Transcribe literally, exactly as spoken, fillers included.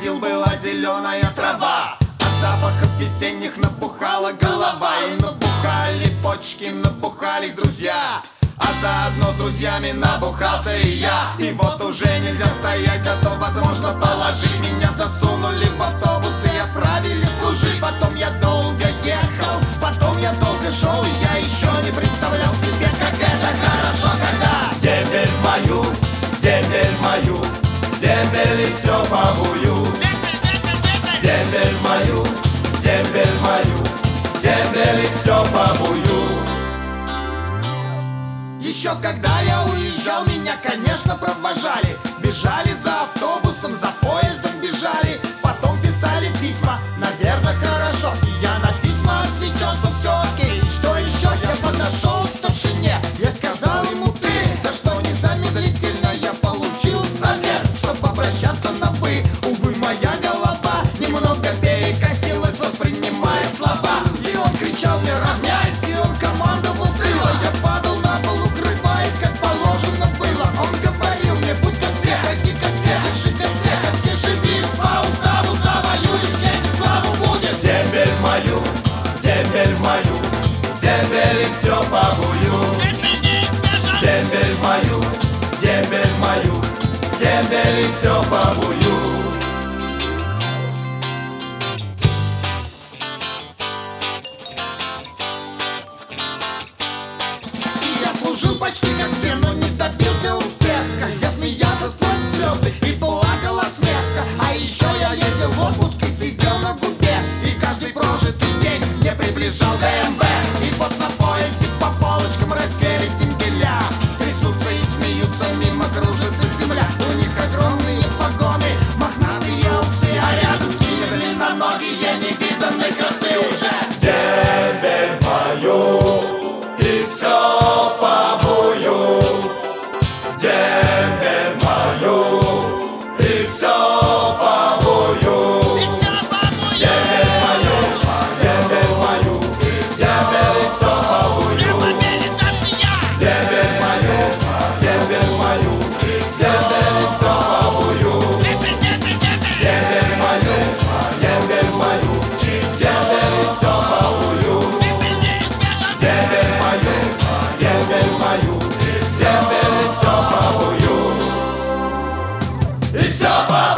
ходил, была зеленая трава. От запахов весенних набухала голова. И набухали почки, набухались друзья, а заодно с друзьями набухался и я. И вот уже нельзя стоять, а то возможно положить. Меня засунули в автобус и отправили служить. Потом я долго ехал, потом я долго шел, и я еще не представлял себе, как это хорошо, когда Дембель в мою, дембель в мою, дембель и все побую. Дембель в мою, дембель в мою, дембель и все побую. Еще когда я уезжал, меня, конечно, провожали. Бежали за автобусом, за поездом бежали. Потом писали письма, наверное, хорошо. И я на письма отвечал, что все окей. Что еще? Я подошел к старшине, я сказал ему ты, за что незамедлительно я получил совет, чтоб обращаться на вы. Увы, моя голова немного перекосилась, воспринимая слова. И он кричал мне: равняйся, и он командовал с тыла. Я падал на пол, укрываясь, как положено было. Он говорил мне: будь как все, ходи как все, дыши как все, как все живи по уставу, завоюешь честь и славу будет. Дембель в мою, дембель в мою, дембель и все побую. Дембель в мою, дембель в мою, дембель и все побую. Я служил почти как все, но не добился успеха. Я смеялся сквозь слезы и плакал от смеха. А еще я ездил в отпуск и сидел на губе, и каждый прожитый день мне приближал ДМБ. И вот на поезде по полочкам расселись дембеля, трясутся и смеются, мимо кружится земля. У них огромные погоны, мохнатые усы, а рядом с ними длинноногие невиданной красы уже. Дембель в мою, и все побую. Дембель в мою, и все побую. Дембель в мою, дембель в мою, дембель и все побую. Дембель в мою, дембель в мою, дембель и все побую. Дембель в мою, дембель в мою, дембель и все побую. Дембель в мою, дембель в мою, дембель и все побую. И все побую.